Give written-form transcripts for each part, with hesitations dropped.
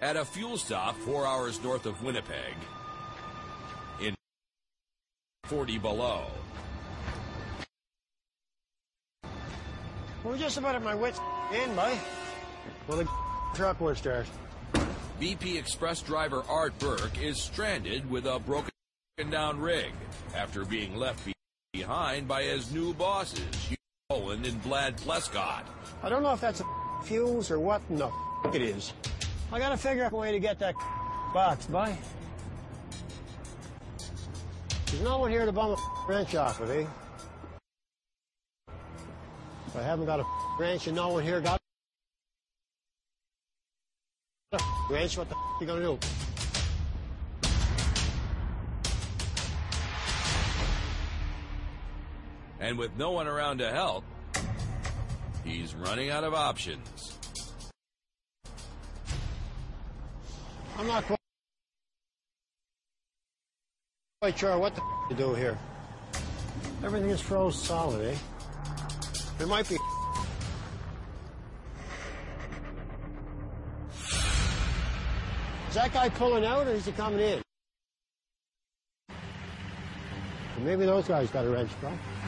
At a fuel stop 4 hours north of Winnipeg, in 40 below. We're just about at my wit's end, boy. Well, the truck will start. VP Express driver Art Burke is stranded with a broken down rig after being left behind by his new bosses, Hugh Boland and Vlad Plescott. I don't know if that's a fuse or what in the it is. I gotta figure out a way to get that box, boy. There's no one here to bum a wrench off of, eh? If I haven't got a wrench and no one here got a wrench, what the you gonna do? And with no one around to help, he's running out of options. I'm not quite sure what to do here. Everything is froze solid, eh? There might be. Is that guy pulling out or is he coming in? Well, maybe those guys got a wrench, bro.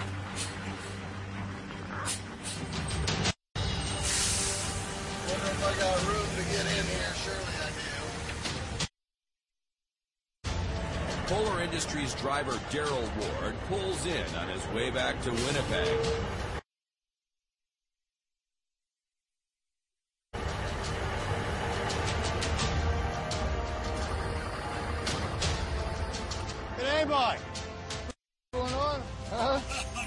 Wonder if I got room to get in here. Surely I do. Polar Industries driver Daryl Ward pulls in on his way back to Winnipeg. G'day, boy. What's going on? Huh?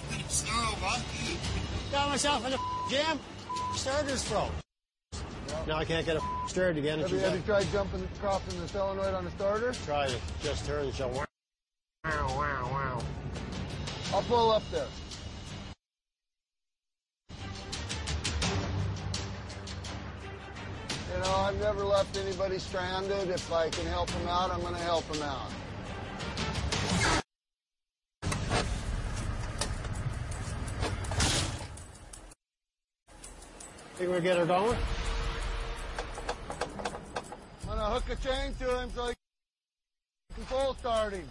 Got myself in a jam. Starter's froze. Now I can't get it started again. Have you tried jumping across in the solenoid on the starter? Tried it. Just turned so wow, wow, wow. I'll pull up there. You know, I've never left anybody stranded. If I can help them out, I'm going to help them out. Think we'll get her going? I'm going to hook a chain to him so he can full start him.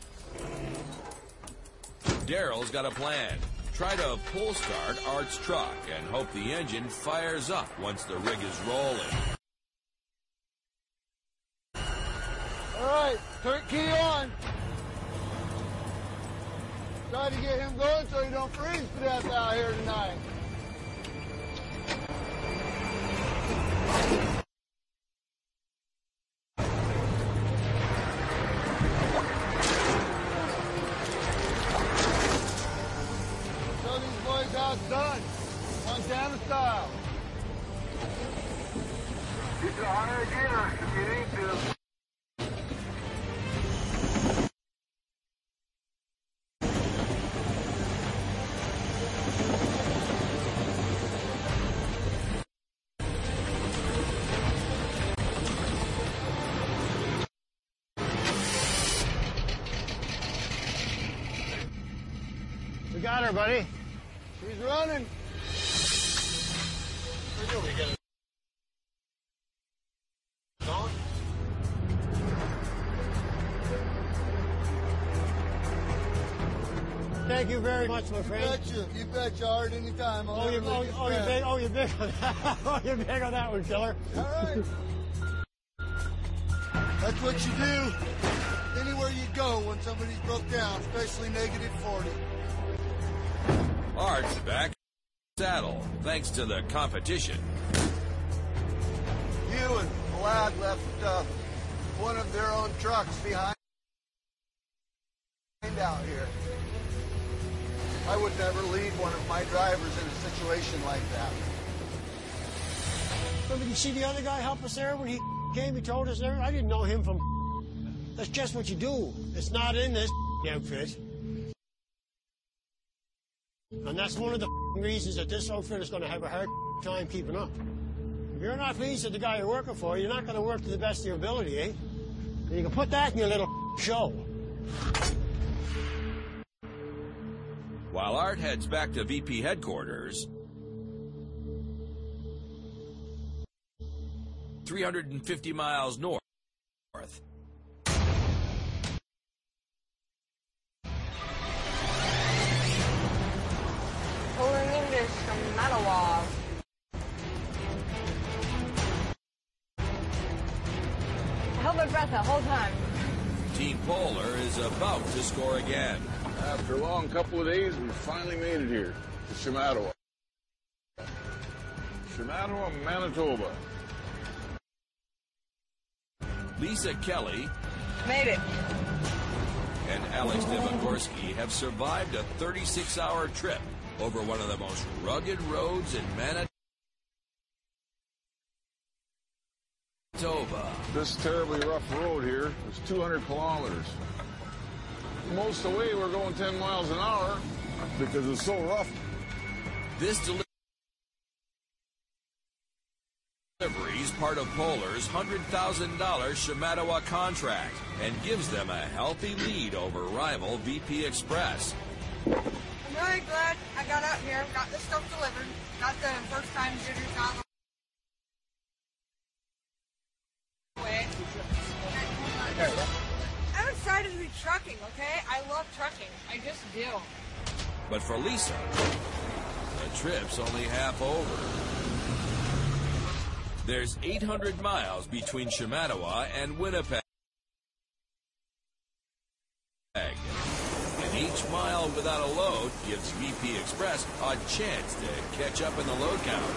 Daryl's got a plan. Try to pull start Art's truck and hope the engine fires up once the rig is rolling. All right, turn key on. Try to get him going so he don't freeze to death out here tonight. Show these boys how it's done. Montana style. Get the higher gear if you need to. We got her, buddy. She's running. Where do we get it? Going? Thank you very much, my friend. You betcha, Art, anytime. You're big on that. Oh, you're big on that one, killer. All right. That's what you do anywhere you go when somebody's broke down, especially -40. Art's back saddle thanks to the competition. You and Vlad left one of their own trucks behind out here. I would never lead one of my drivers in a situation like that. But did you see the other guy help us there when he came? He told us there. I didn't know him from. That's just what you do. It's not in this outfit. And that's one of the reasons that this outfit is going to have a hard time keeping up. If you're not pleased with the guy you're working for, you're not going to work to the best of your ability, eh? And you can put that in your little show. While Art heads back to VP headquarters, 350 miles north Shamattawa. I held my breath the whole time. Team Polar is about to score again. After a long couple of days, we finally made it here to Shamattawa. Shamattawa, Manitoba. Lisa Kelly Made it. and Alex Demagorsky have survived a 36-hour trip over one of the most rugged roads in Manitoba. This terribly rough road here is 200 kilometers. Most of the way we're going 10 miles an hour because it's so rough. This delivery is part of Polar's $100,000 Shamattawa contract and gives them a healthy lead over rival VP Express. I'm really glad I got out here, got this stuff delivered, got the first time jitters out of the way. I'm excited to be trucking, okay? I love trucking. I just do. But for Lisa, the trip's only half over. There's 800 miles between Shamattawa and Winnipeg. And each mile without a load gives VP Express a chance to catch up in the load count.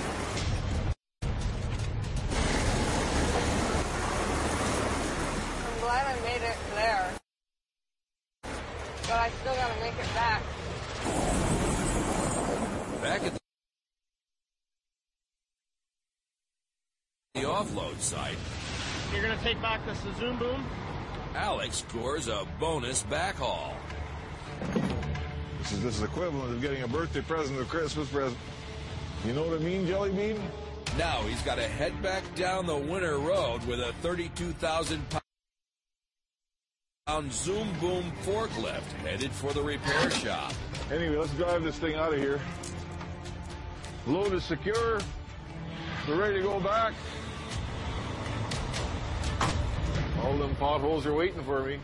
I'm glad I made it there. But I still gotta make it back. Back at the offload site, You're going to take back the Zoom Boom? Alex scores a bonus backhaul. This is equivalent of getting a birthday present or Christmas present. You know what I mean, Jelly Bean? Now he's got to head back down the winter road with a 32,000-pound Zoom Boom forklift headed for the repair shop. Anyway, let's drive this thing out of here. Load is secure. We're ready to go back. All them potholes are waiting for me.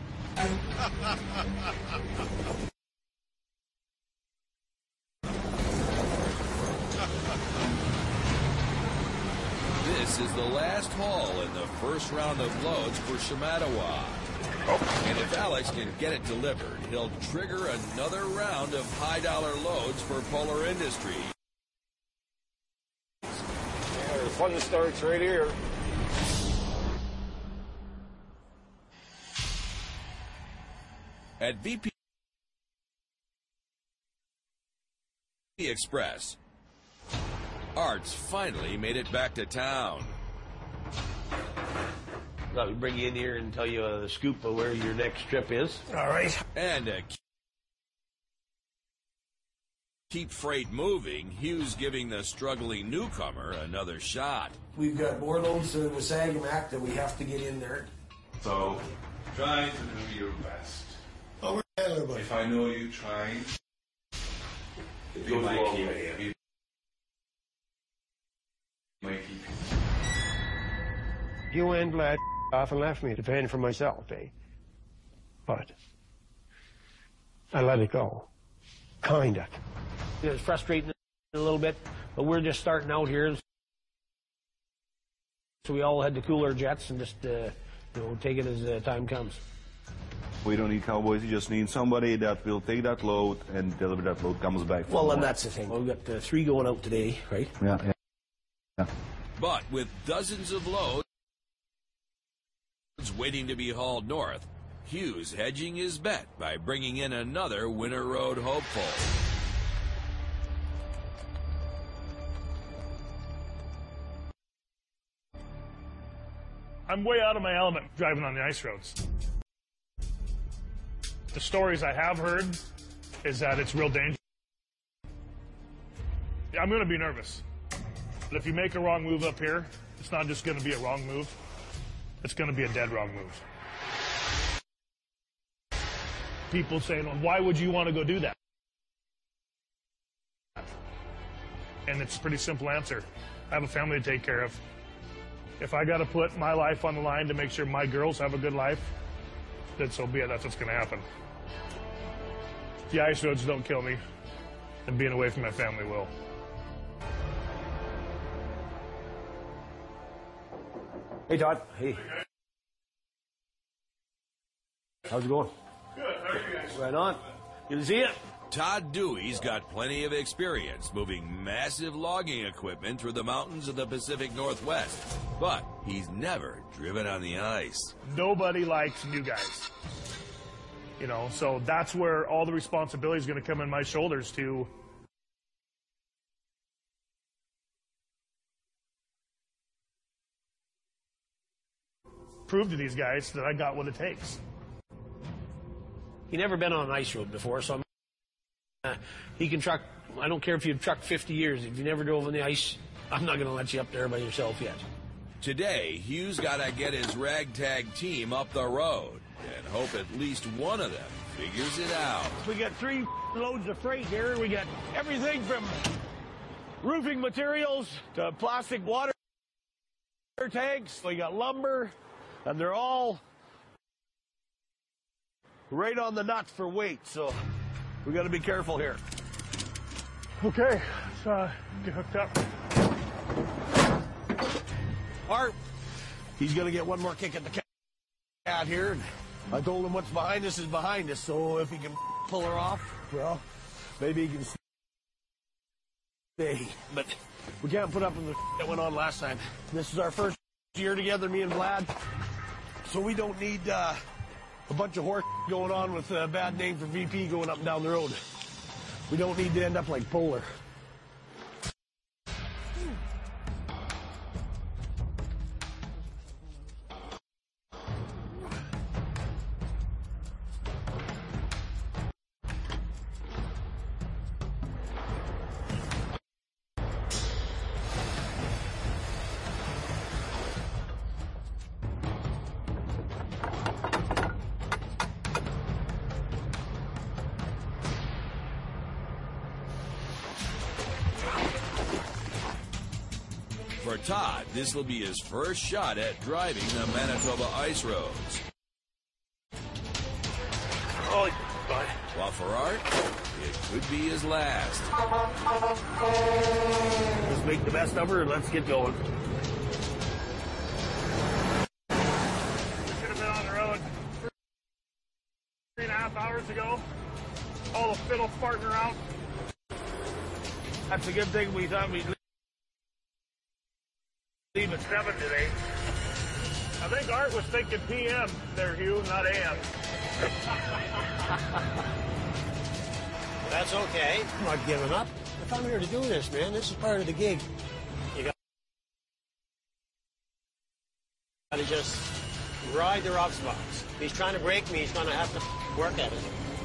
This is the last haul in the first round of loads for Shamattawa. And if Alex can get it delivered, he'll trigger another round of high-dollar loads for Polar Industries. Yeah, the fun starts right here. At VP Express, Art's finally made it back to town. I'll bring you in here and tell you the scoop of where your next trip is. All right. And to keep freight moving, Hugh's giving the struggling newcomer another shot. We've got more loads in the Sagamak that we have to get in there. So try to do your best. Oh, we're handling it. If I know you trying, It we goes might along keep with it. it. We might keep it. You and Vlad off and left me to fend for myself, eh? But I let it go. Kind of. It was frustrating a little bit, but we're just starting out here. So we all had to cool our jets and just, take it as time comes. We don't need cowboys. You just need somebody that will take that load and deliver that load comes back. Well, and that's the thing. We've got 3 going out today, right? Yeah. But with dozens of loads waiting to be hauled north, Hugh's hedging his bet by bringing in another winter road hopeful. I'm way out of my element driving on the ice roads. The stories I have heard is that it's real dangerous. I'm going to be nervous. But if you make a wrong move up here, it's not just going to be a wrong move. It's going to be a dead wrong move. People saying, well, why would you want to go do that? And it's a pretty simple answer. I have a family to take care of. If I got to put my life on the line to make sure my girls have a good life, then so be it. That's what's going to happen. The ice roads don't kill me, and being away from my family will. Hey, Todd. Hey. How's it going? Good. How are you guys? Right on. Good to see you. Todd Dewey's got plenty of experience moving massive logging equipment through the mountains of the Pacific Northwest, but he's never driven on the ice. Nobody likes new guys. You know, so that's where all the responsibility is going to come on my shoulders to prove to these guys that I got what it takes. He never been on an ice road before, so he can truck. I don't care if you've trucked 50 years. If you never drove on the ice, I'm not going to let you up there by yourself yet. Today, Hugh's got to get his ragtag team up the road and hope at least one of them figures it out. We got 3 loads of freight here. We got everything from roofing materials to plastic water tanks. We got lumber, and they're all right on the nuts for weight, so we got to be careful here. Okay, let's get hooked up. Art, he's going to get one more kick at the cat here. I told him what's behind us is behind us, so if he can pull her off, well, maybe he can stay. But we can't put up with the that went on last time. This is our first year together, me and Vlad, so we don't need a bunch of horse going on with a bad name for VP going up and down the road. We don't need to end up like Polar. For Todd, this will be his first shot at driving the Manitoba ice roads. Oh, God. While for Art, it could be his last. Let's make the best of her and let's get going. Should have been on the road 3.5 hours ago. All the fiddle farting around. That's a good thing we thought we'd leave at 7 today. I think Art was thinking PM there, Hugh, not AM. That's okay. I'm not giving up. If I'm here to do this, man, this is part of the gig. You got to just ride the rough spots. If he's trying to break me, he's going to have to work at it.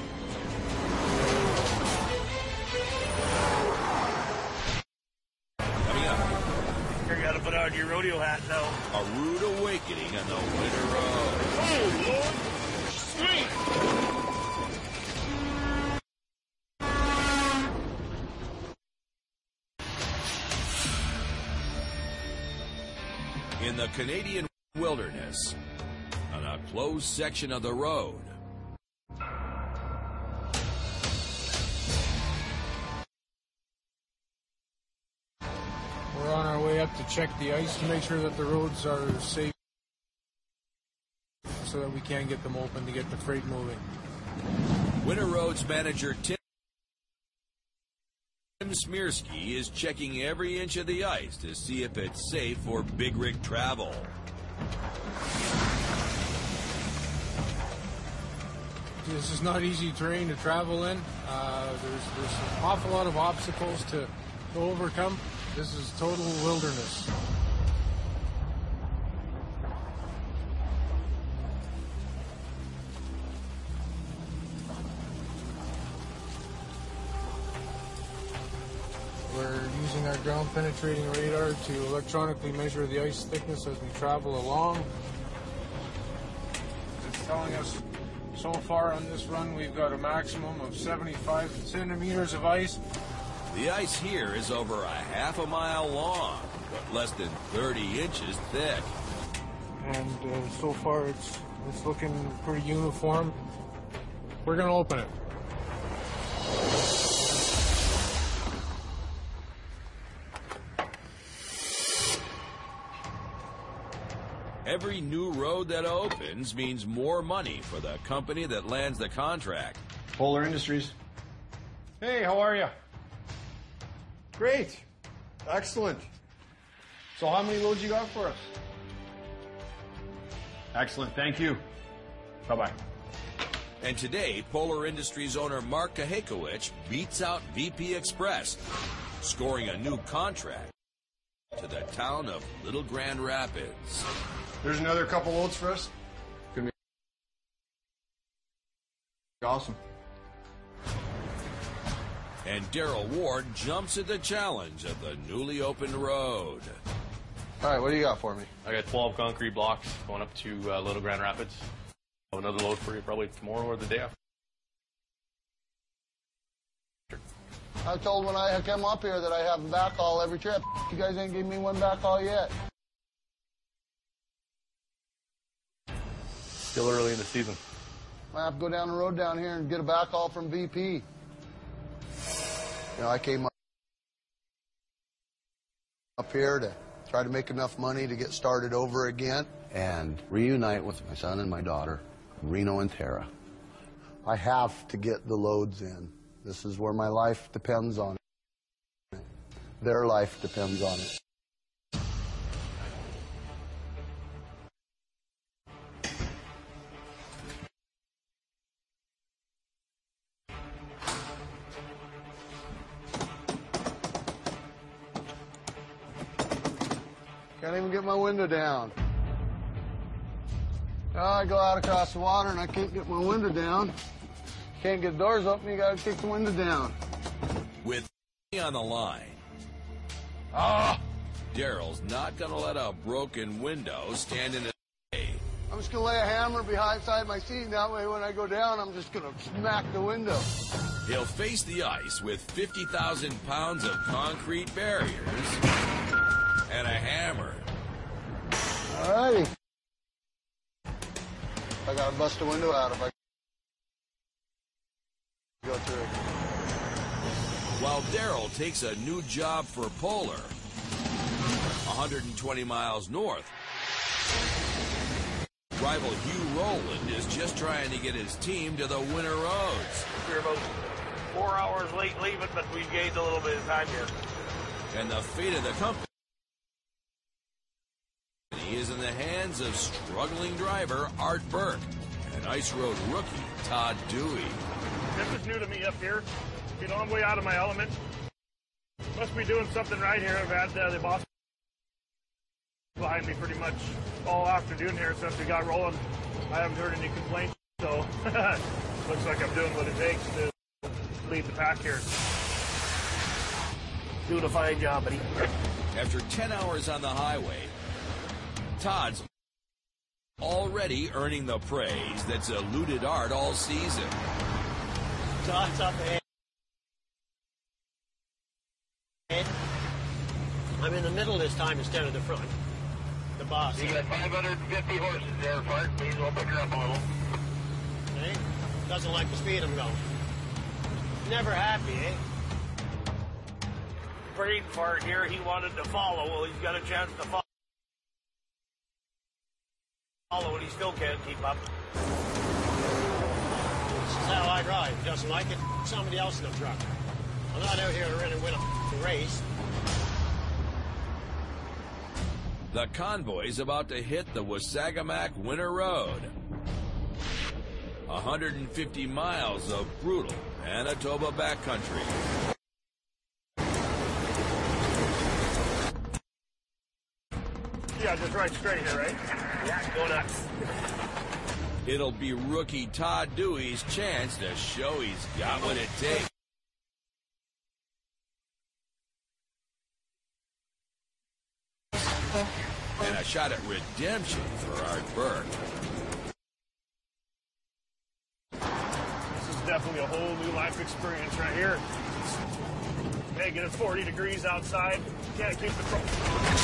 Coming up, You got to put on your rodeo hat now. a rude awakening on the winter road. Oh, Lord! Sweet! In the Canadian wilderness, on a closed section of the road. We're on our way up to check the ice to make sure that the roads are safe so that we can get them open to get the freight moving. Winter Roads manager Tim Smirsky is checking every inch of the ice to see if it's safe for big rig travel. This is not easy terrain to travel in. There's an awful lot of obstacles to overcome. This is total wilderness. We're using our ground penetrating radar to electronically measure the ice thickness as we travel along. It's telling us so far on this run we've got a maximum of 75 centimeters of ice. The ice here is over a half a mile long, but less than 30 inches thick. And so far it's looking pretty uniform. We're going to open it. Every new road that opens means more money for the company that lands the contract. Polar Industries. Hey, how are you? Great. Excellent. So how many loads you got for us? Excellent. Thank you. Bye-bye. And today, Polar Industries owner Mark Kahekowicz beats out VP Express, scoring a new contract to the town of Little Grand Rapids. There's another couple loads for us. Gonna be awesome. And Daryl Ward jumps at the challenge of the newly opened road. All right, what do you got for me? I got 12 concrete blocks going up to Little Grand Rapids. Another load for you probably tomorrow or the day after. I told when I come up here that I have a backhaul every trip. You guys ain't giving me one backhaul yet. Still early in the season. I have to go down the road down here and get a backhaul from VP. You know, I came up here to try to make enough money to get started over again and reunite with my son and my daughter, Reno and Tara. I have to get the loads in. This is where my life depends on it. Their life depends on it. Can't even get my window down. Now I go out across the water and I can't get my window down. Can't get doors open, you gotta kick the window down. With on the line, Daryl's not gonna let a broken window stand in the way. I'm just gonna lay a hammer beside my seat, and that way when I go down, I'm just gonna smack the window. He'll face the ice with 50,000 pounds of concrete barriers and a hammer. All righty. I gotta bust the window out if I go through. While Daryl takes a new job for Polar, 120 miles north, rival Hugh Rowland is just trying to get his team to the winter roads. We're about 4 hours late leaving, but we gained a little bit of time here. And the fate of the company is in the hands of struggling driver Art Burke and ice road rookie Todd Dewey. This is new to me up here. You know, I'm way out of my element. Must be doing something right here. I've had the boss behind me pretty much all afternoon here since we got rolling. I haven't heard any complaints, so looks like I'm doing what it takes to lead the pack here. Doing a fine job, buddy. After 10 hours on the highway, Todd's already earning the praise that's eluded Art all season. Todd's up ahead. I'm in the middle this time instead of the front. The boss. You got 550 horses there, Bart. Please we'll pick her up a little. Eh? Doesn't like the speed I'm going. Never happy, eh? Brain fart here. He wanted to follow. Well, he's got a chance to follow, and he still can't keep up. This is how I drive. He doesn't like it, somebody else in the truck. I'm not out here to really win a race. The convoy's about to hit the Wasagamack Winter Road. 150 miles of brutal Manitoba backcountry. Yeah, just right straight here, right? Yeah, go nuts. It'll be rookie Todd Dewey's chance to show he's got what it takes. And a shot at redemption for Art Burke. This is definitely a whole new life experience right here. Negative 40 degrees outside. Can't keep the truck.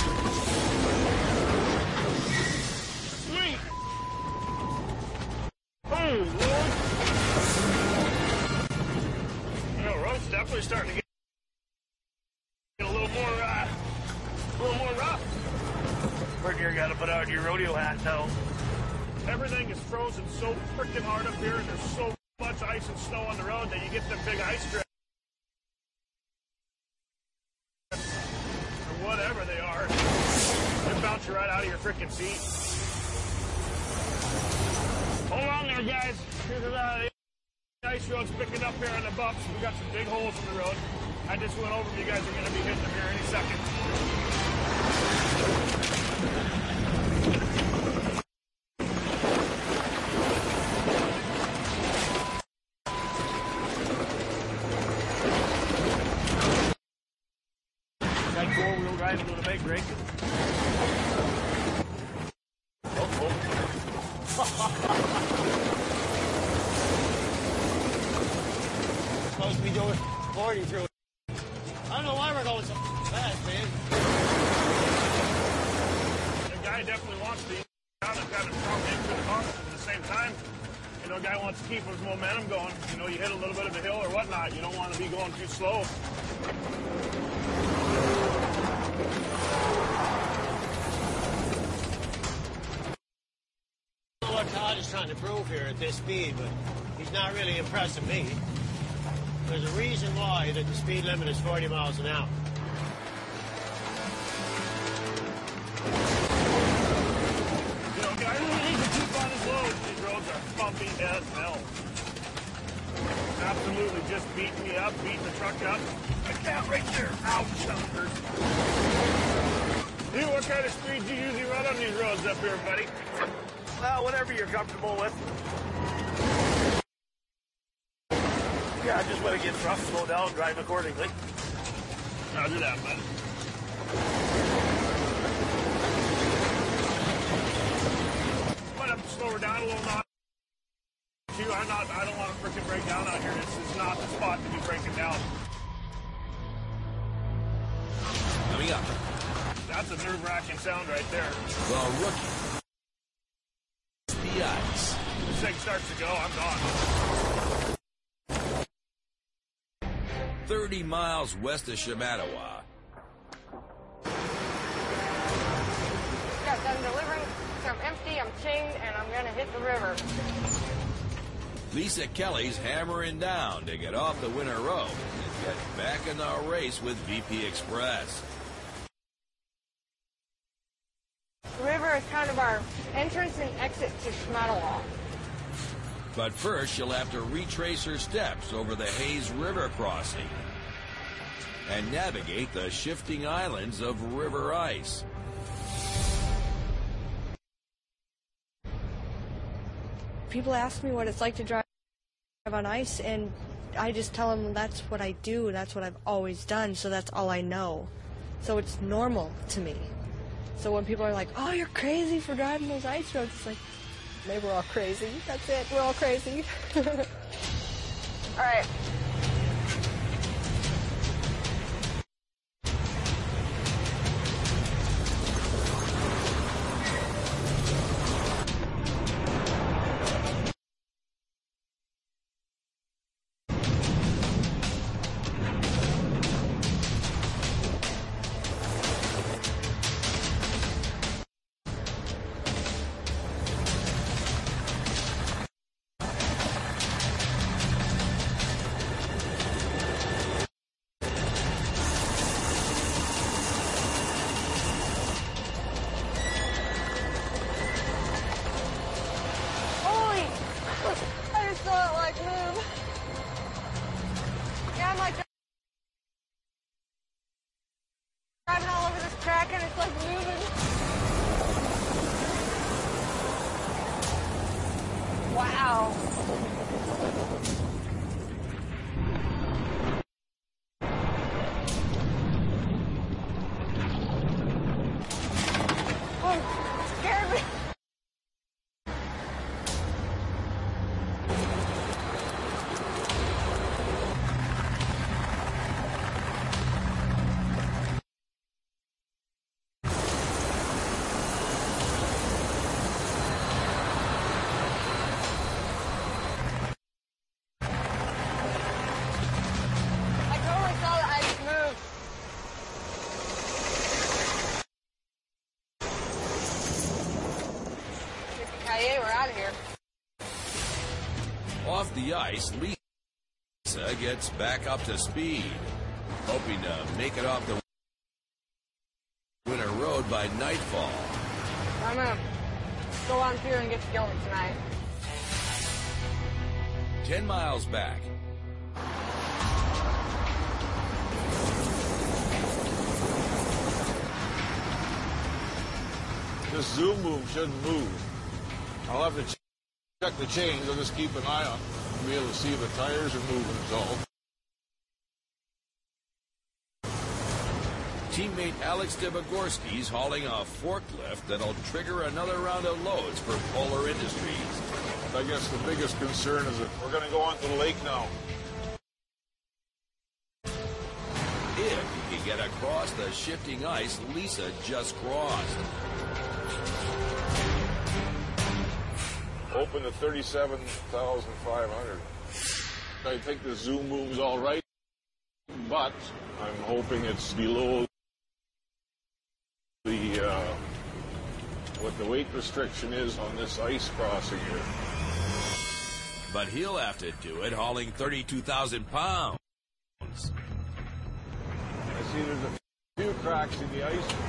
Sweet! Oh, Lord! You know, road's definitely starting to get a little more rough. Pretty here, got to put on your rodeo hat now. Everything is frozen so freaking hard up here, and there's so much ice and snow on the road that you get them big ice drifts. Or whatever they are. They bounce you right out of your freaking seat. Hold on there, guys. Here's the ice road's picking up here on the bumps. We got some big holes in the road. I just went over. You guys are going to be hitting them here any second. That four-wheel drive into the big break. Supposed to be doing 40 through it. I don't know why we're going so fast, man. The guy definitely wants to down and kind of strong into the bumps, but at the same time, you know, a guy wants to keep his momentum going. You know, you hit a little bit of a hill or whatnot, you don't want to be going too slow. I don't know what Todd is trying to prove here at this speed, but he's not really impressing me. There's a reason why that the speed limit is 40 miles an hour. You know, guys really need to keep on his load. These roads are bumpy as hell. Absolutely just beating me up, beating the truck up. I can't right there. Ouch, that hurts. What kind of speed do you usually run on these roads up here, buddy? Whatever you're comfortable with. Yeah, just when it gets rough, slow down, drive accordingly. Roger that, bud. Might have to slow her down a little notch. I don't want to freaking break down out here. This is not the spot to be breaking down. Coming up. That's a nerve-wracking sound right there. The rookie. The ice. This thing starts to go, I'm gone. 30 miles west of Shamattawa. Got done delivering, so I'm empty, I'm chained, and I'm gonna hit the river. Lisa Kelly's hammering down to get off the winter road and get back in the race with VP Express. The river is kind of our entrance and exit to Shamattawa. But first, she'll have to retrace her steps over the Hayes River crossing and navigate the shifting islands of river ice. People ask me what it's like to drive on ice, and I just tell them that's what I do, that's what I've always done, so that's all I know. So it's normal to me. So when people are like, oh, you're crazy for driving those ice roads, it's like, maybe we're all crazy. That's it, we're all crazy. All right. Driving all over this track and it's like moving. Wow. Oh, it scared me. ice, Lisa gets back up to speed, hoping to make it off the winter road by nightfall. I'm gonna go on through and get going tonight. 10 miles back. This zoom boom shouldn't move. I'll have to check the chains. I'll just keep an eye on it to be able to see if the tires are moving at all. Teammate Alex Debogorski's hauling a forklift that'll trigger another round of loads for Polar Industries. I guess the biggest concern is that we're going to go onto the lake now. If he can get across the shifting ice Lisa just crossed. Open to 37,500. I think the zoom boom's all right, but I'm hoping it's below the what the weight restriction is on this ice crossing here. But he'll have to do it hauling 32,000 pounds. I see there's a few cracks in the ice.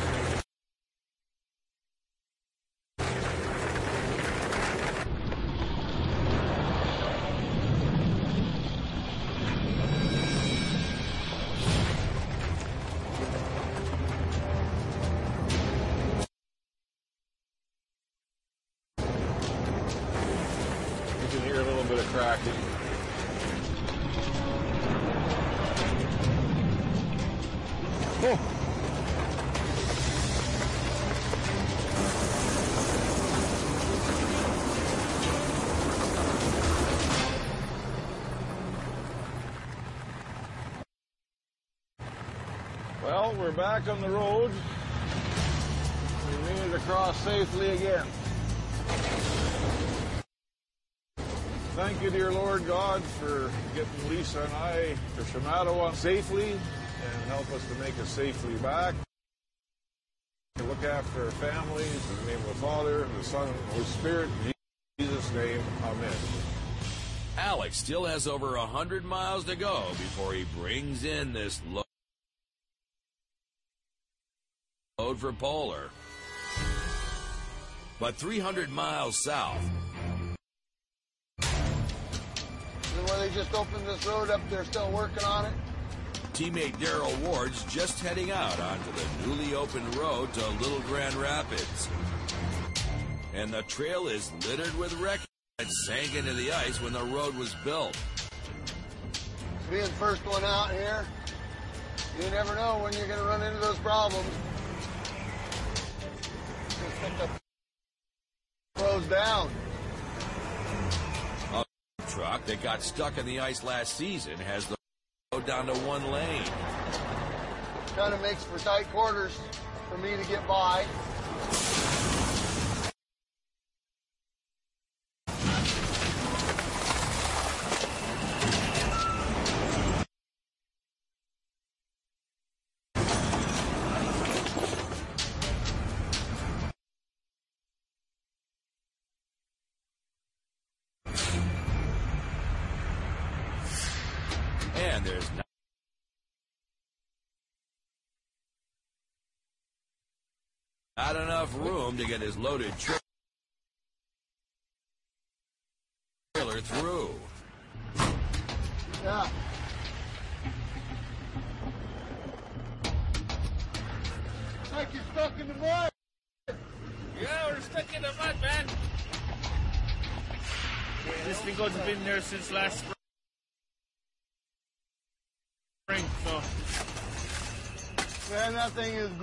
Cracking. Oh. Well, we're back on the road. We made it across safely again. Thank you, dear Lord God, for getting Lisa and I to Shamattawa safely and help us to make it safely back. Look after our families in the name of the Father, the Son, and the Holy Spirit. In Jesus' name, amen. Alex still has over 100 miles to go before he brings in this load for Polar. But 300 miles south, where they just opened this road up, they're still working on it. Teammate Daryl Ward's just heading out onto the newly opened road to Little Grand Rapids. And the trail is littered with wreckage that sank into the ice when the road was built. Being the first one out here, you never know when you're going to run into those problems. Just pick the roads down. Truck that got stuck in the ice last season has the road down to one lane. Kind of makes for tight quarters for me to get by. And there's not enough room to get his loaded trailer through. Yeah. Like you're stuck in the mud. Yeah, we're stuck in the mud, man. This thing has been there since last spring. So. Man, that thing is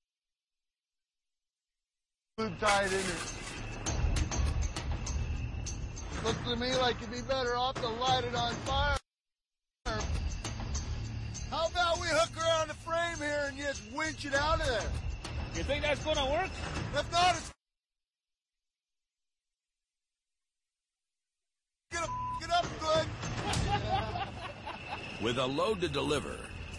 glued tight in it. Looks to me like you'd be better off to light it on fire. How about we hook around the frame here and just winch it out of there? You think that's gonna work? If not, it's gonna f*** it up good. With a load to deliver,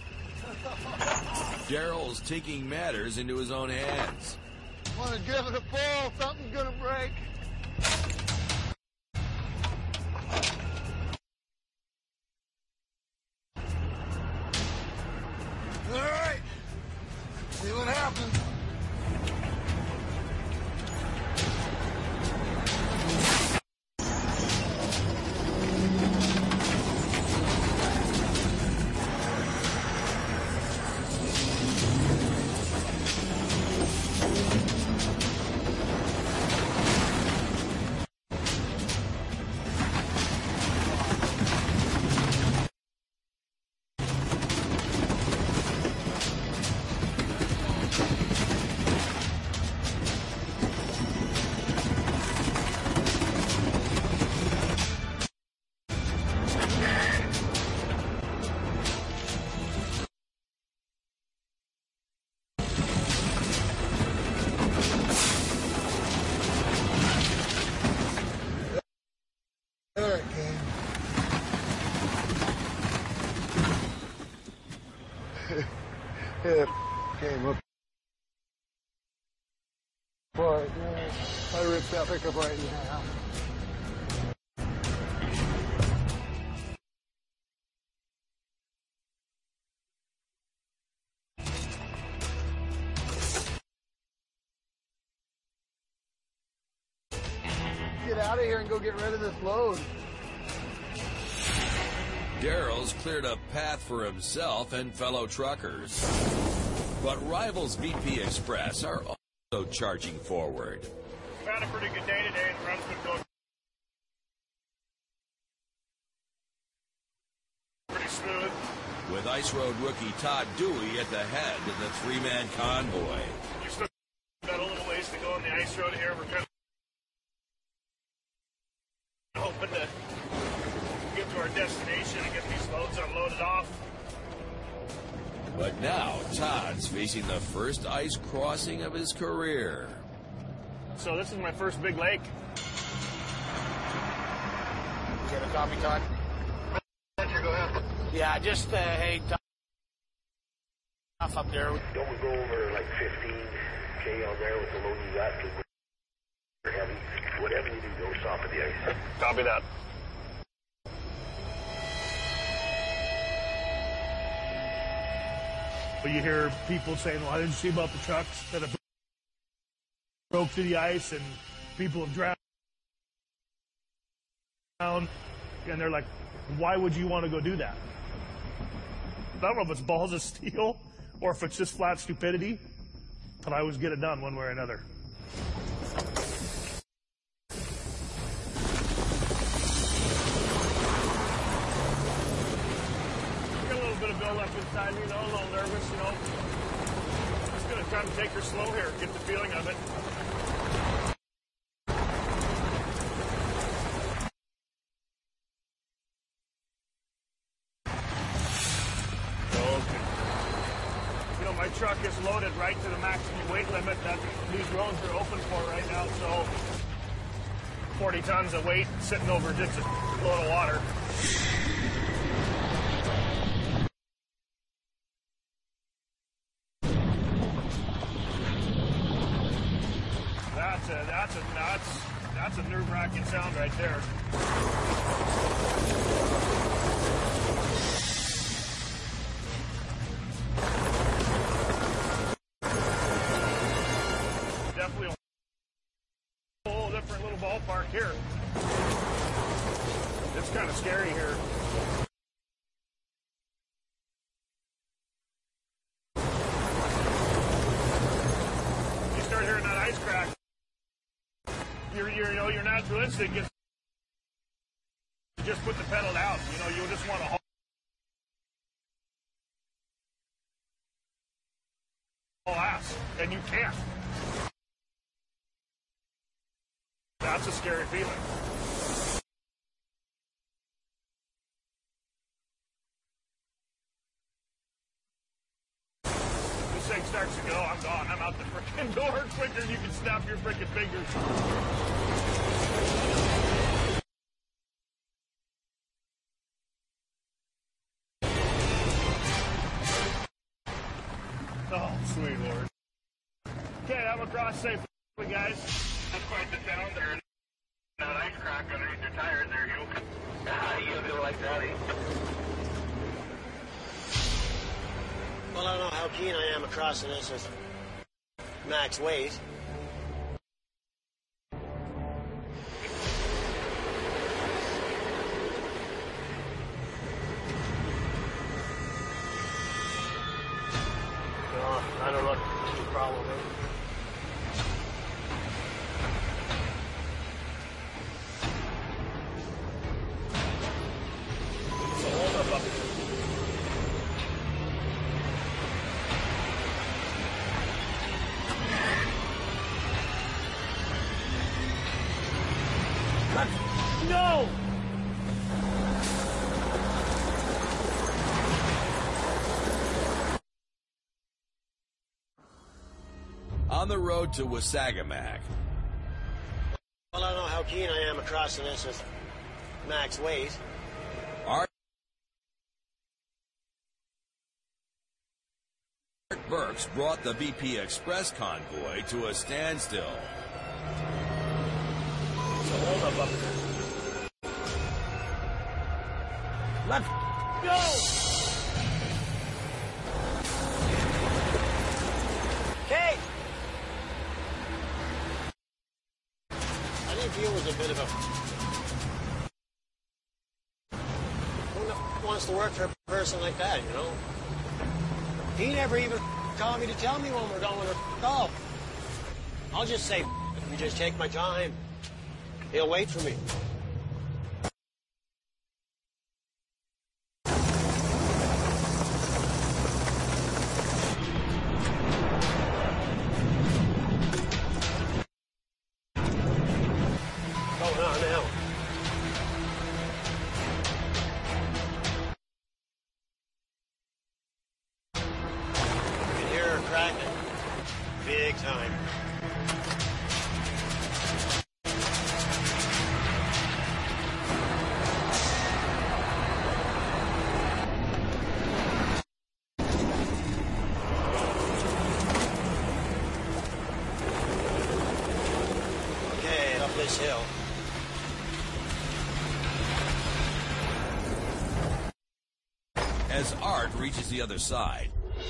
Daryl's taking matters into his own hands. Want to give it a pull, something's gonna break. Carlton. There it came. It came up. But I ripped that pickup right in half. Get out of here and go get rid of this load. Daryl's cleared a path for himself and fellow truckers. But rivals VP Express are also charging forward. We've had a pretty good day today, and the run's been going pretty smooth. With Ice Road rookie Todd Dewey at the head of the three-man convoy. We've still got a little ways to go on the ice road here. We're kind of hoping to get to our destination and get these loads unloaded off. But now Todd's facing the first ice crossing of his career. So this is my first big lake. You got a copy, Todd? Go ahead. Yeah, just, hey, tough up there. Don't we go over like 15K on there with the load you got? Because we're heavy. Whatever you do, don't stop at the ice. Copy that. You hear people saying, well, I didn't see about the trucks that have broke through the ice and people have drowned. And they're like, why would you want to go do that? I don't know if it's balls of steel or if it's just flat stupidity, but I always get it done one way or another. Got a little bit of build up inside me, you know, a little nervous, you know. Just gonna try to take her slow here, get the feeling of it. My truck is loaded right to the maximum weight limit that these roads are open for right now, so 40 tons of weight sitting over just a load of water. That's a nerve-wracking sound right there. Definitely a whole different little ballpark here. It's kind of scary here. You start hearing that ice crack. Your natural instinct is just put the pedal down. You know, you just want to haul ass, and you can't. That's a scary feeling. This thing starts to go, I'm gone. I'm out the frickin' door quicker than you can snap your frickin' fingers. Oh, sweet Lord. Okay, I'm across safely, guys. That's quite the down there. That ice crack underneath your tires there, you. You feel like that, eh? Well, I don't know how keen I am across this. max weight. I don't know what the problem is. So hold up. No! On the road to Wasagamack. Well, I don't know how keen I am at crossing this with max weight. Art Burks brought the BP Express convoy to a standstill. So hold up there. Let's go! Okay. I think he was a bit of a... Who the wants to work for a person like that, you know? He never even called me to tell me when we're going to golf. I'll just say, you just take my time. He'll wait for me. Big time. Okay, up this hill. As Art reaches the other side,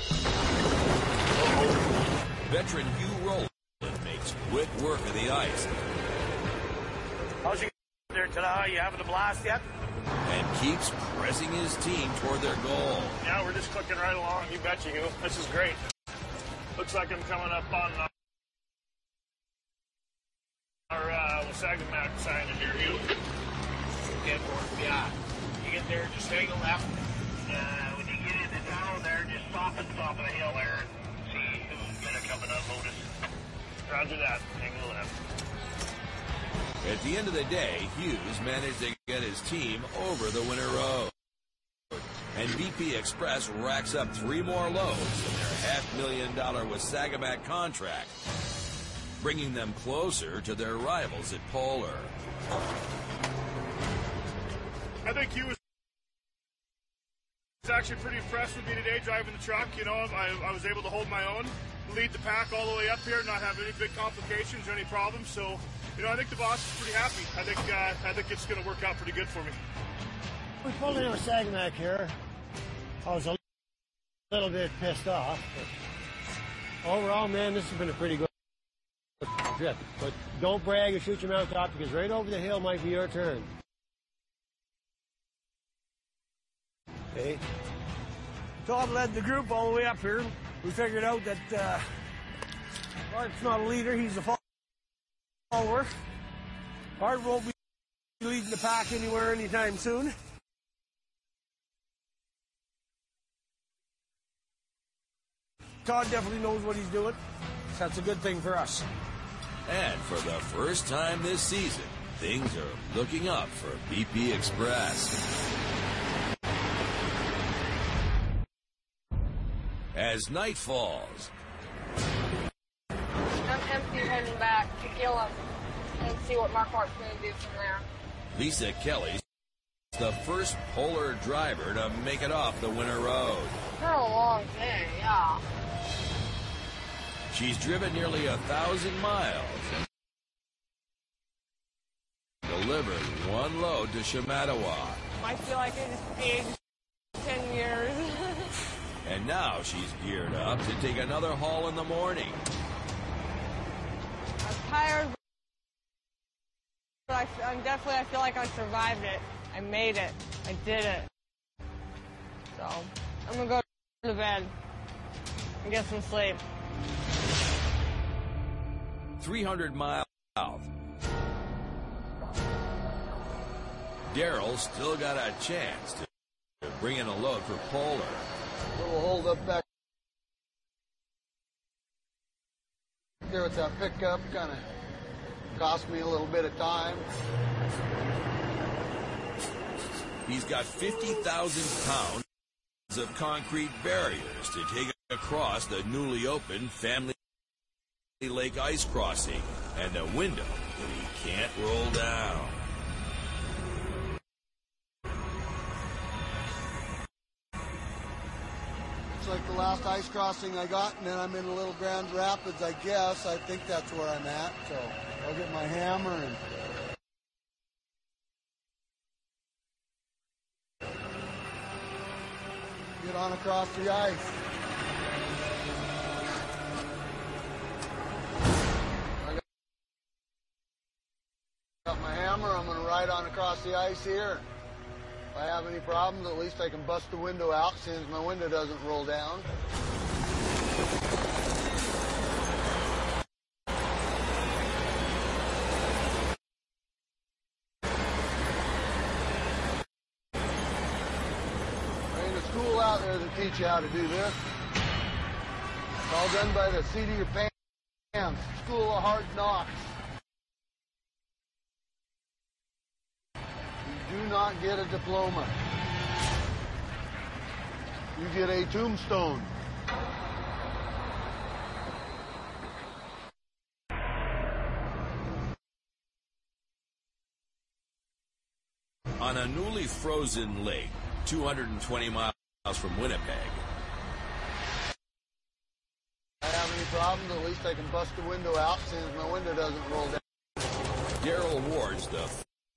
veteran Hugh Rowland makes quick work of the ice. How's you there today? You having a blast yet? And keeps pressing his team toward their goal. Yeah, we're just clicking right along. You betcha, Hugh. This is great. Looks like I'm coming up on our Wasagamack sign in here, Hugh. Get more, yeah. You get there, just hang a left. When you get into town there, just stop at the top of the hill there and see who's going to come and unload us. Roger that. Hang a left. At the end of the day, Hughes managed to get his team over the winter road. And BP Express racks up 3 more loads in their $500,000 Wasagamack contract, bringing them closer to their rivals at Polar. I think Hugh was actually pretty impressed with me today driving the truck. You know, I was able to hold my own, lead the pack all the way up here, not have any big complications or any problems. So, you know, I think the boss is pretty happy. I think it's going to work out pretty good for me. We pulled into Wasagamack here. I was a little bit pissed off, but overall, man, this has been a pretty good trip. But don't brag or shoot your mouth off, because right over the hill might be your turn. Okay. Todd led the group all the way up here. We figured out that Art's not a leader, he's a follower. Art won't be leading the pack anywhere anytime soon. Todd definitely knows what he's doing. That's a good thing for us. And for the first time this season, things are looking up for BP Express. As night falls, I'm empty heading back to Gillum and see what Mark Mark's going to do from there. Lisa Kelly's the first Polar driver to make it off the winter road. For a long day, yeah. She's driven nearly 1,000 miles and delivered 1 load to Shamattawa. I feel like it's aged 10 years. And now she's geared up to take another haul in the morning. tired, but I feel like I survived it. I made it. I did it. So I'm gonna go to bed and get some sleep. 300 miles south. Daryl still got a chance to bring in a load for Polar. A little hold up back there with that pickup, kind of cost me a little bit of time. He's got 50,000 pounds of concrete barriers to take across the newly opened Family Lake ice crossing and a window that he can't roll down. It's like the last ice crossing I got, and then I'm in Little Grand Rapids, I guess. I think that's where I'm at, so I'll get my hammer and get on across the ice. I got my hammer. I'm going to ride on across the ice here. If I have any problems, at least I can bust the window out since my window doesn't roll down. School out there to teach you how to do this. It's all done by the seat of your pants. School of Hard Knocks. You do not get a diploma. You get a tombstone. On a newly frozen lake, 220 miles from Winnipeg. If I have any problems, at least I can bust the window out since my window doesn't roll down. Daryl Ward's the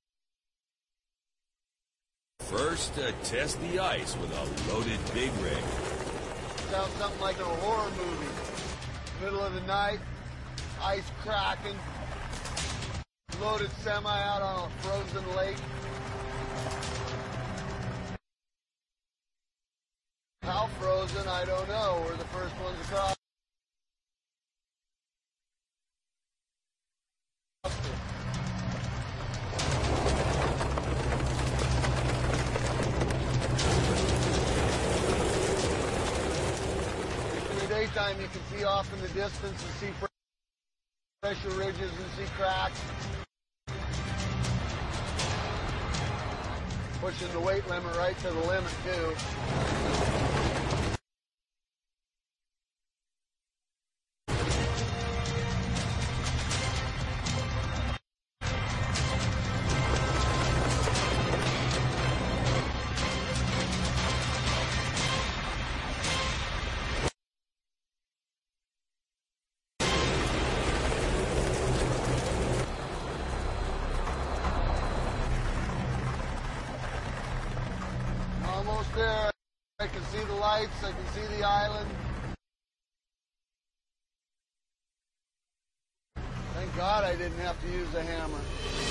first to test the ice with a loaded big rig. Sounds something like a horror movie. Middle of the night, ice cracking, loaded semi out on a frozen lake. How frozen, I don't know. We're the first ones across. In the daytime, you can see off in the distance and see pressure ridges and see cracks. Pushing the weight limit right to the limit, too. Almost there. I can see the lights. I can see the island. Thank God I didn't have to use a hammer.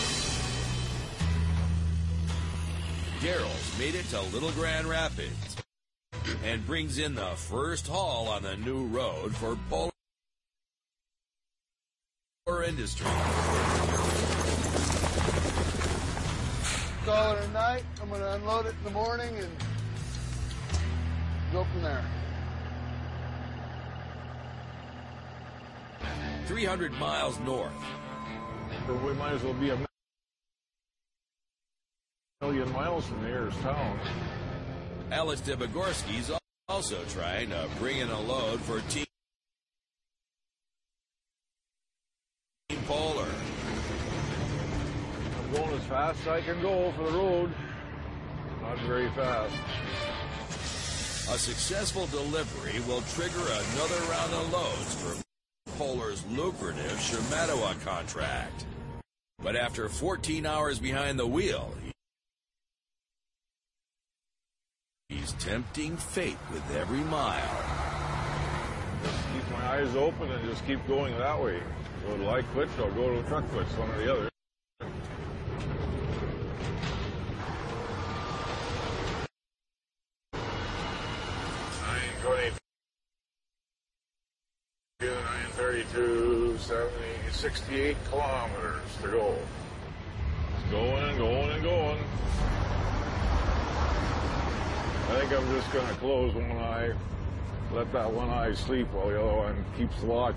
Daryl's made it to Little Grand Rapids and brings in the first haul on the new road for Polar Industries. Call it a night. I'm going to unload it in the morning and go from there. 300 miles north. We might as well be a million miles from the nearest town. Alex Debogorski's also trying to bring in a load for Team Polar. I'm going as fast as I can go for the road. Not very fast. A successful delivery will trigger another round of loads for Polar's lucrative Shamattawa contract. But after 14 hours behind the wheel, he's tempting fate with every mile. Just keep my eyes open and just keep going that way. Go to light quits or go to truck quits, one or the other. Going 932, 70, 68 kilometers to go. It's going and going and going. I think I'm just going to close one eye, let that one eye sleep while the other one keeps watch.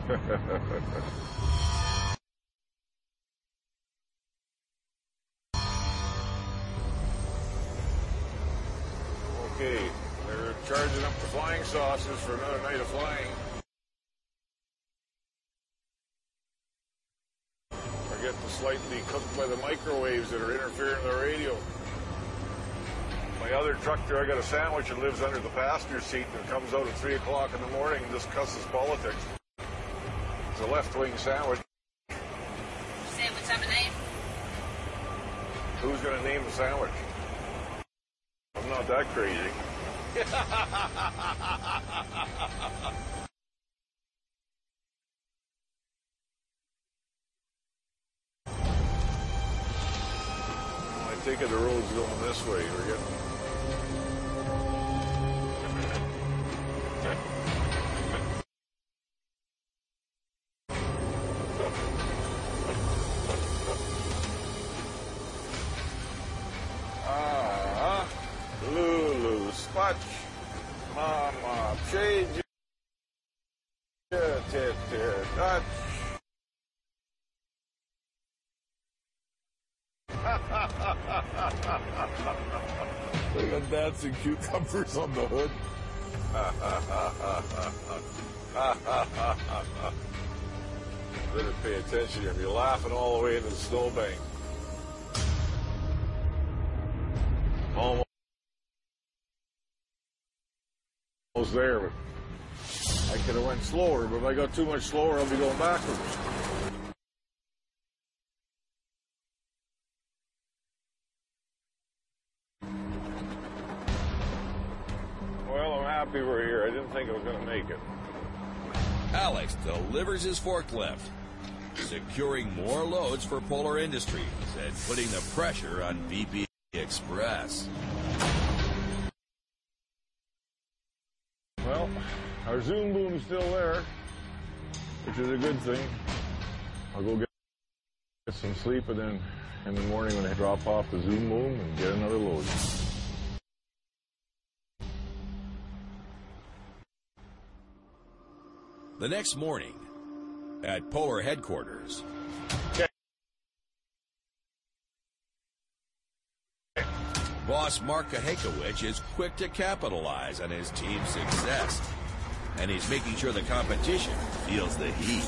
Okay, they're charging up the flying saucers for another night of flying. They're getting slightly cooked by the microwaves that are interfering with the radio. My other truck there, I got a sandwich that lives under the passenger seat and comes out at 3 o'clock in the morning and just cusses politics. It's a left-wing sandwich. Sandwich have a name? Who's going to name the sandwich? I'm not that crazy. I take it the road's going this way. We're getting... Lulu, Spotch, Mama, Shade, Dutch. They got dancing cucumbers on the hood. Better pay attention. You'll be laughing all the way into the snowbank. Almost there, but I could have went slower, but if I got too much slower, I'll be going backwards. Well, I'm happy we're here. I didn't think I was going to make it. Alex delivers his forklift, securing more loads for Polar Industries and putting the pressure on VP Express. Well, our Zoom boom's still there, which is a good thing. I'll go get some sleep, and then in the morning when I drop off the Zoom boom and get another load. The next morning at Polar headquarters. Boss Mark Kahekowicz is quick to capitalize on his team's success, and he's making sure the competition feels the heat.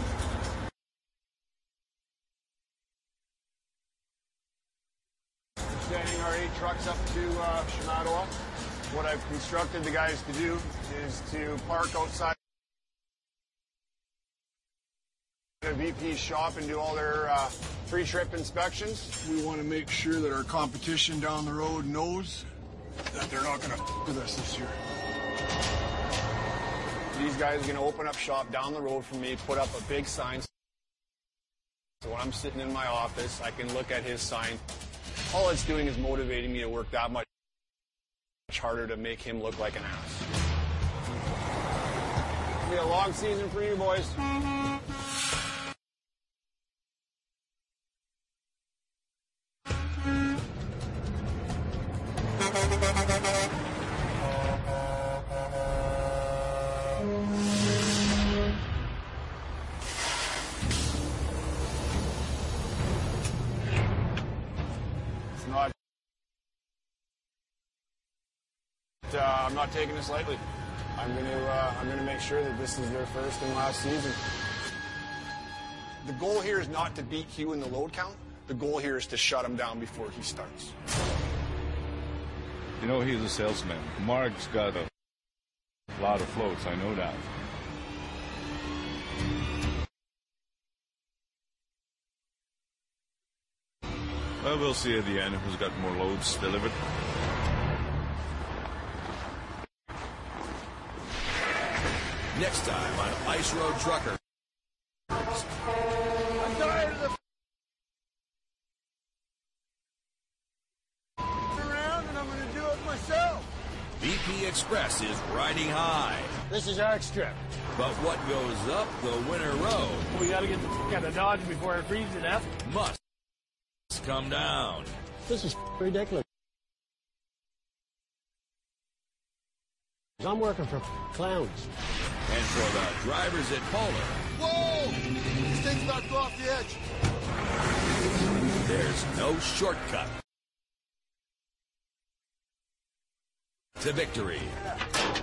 Sending our 8 trucks up to Shamattawa. What I've constructed the guys to do is to park outside the VP's shop and do all their pre-trip inspections. We want to make sure that our competition down the road knows that they're not going to f with us this year. These guys are going to open up shop down the road from me, put up a big sign. So when I'm sitting in my office, I can look at his sign. All it's doing is motivating me to work that much harder to make him look like an ass. It'll be a long season for you boys. I'm not taking this lightly. I'm going to make sure that this is their first and last season. The goal here is not to beat Hugh in the load count. The goal here is to shut him down before he starts. You know, he's a salesman. Mark's got a lot of floats, I know that. Well, we'll see at the end who's got more loads delivered. Next time on Ice Road Trucker. Express is riding high. This is our strip. But what goes up the winter road? We gotta get the out of Dodge before it freezes to death. Must come down. This is ridiculous. I'm working for clowns. And for the drivers at Polar, Whoa! This thing's about to go off the edge. there's no shortcut to victory.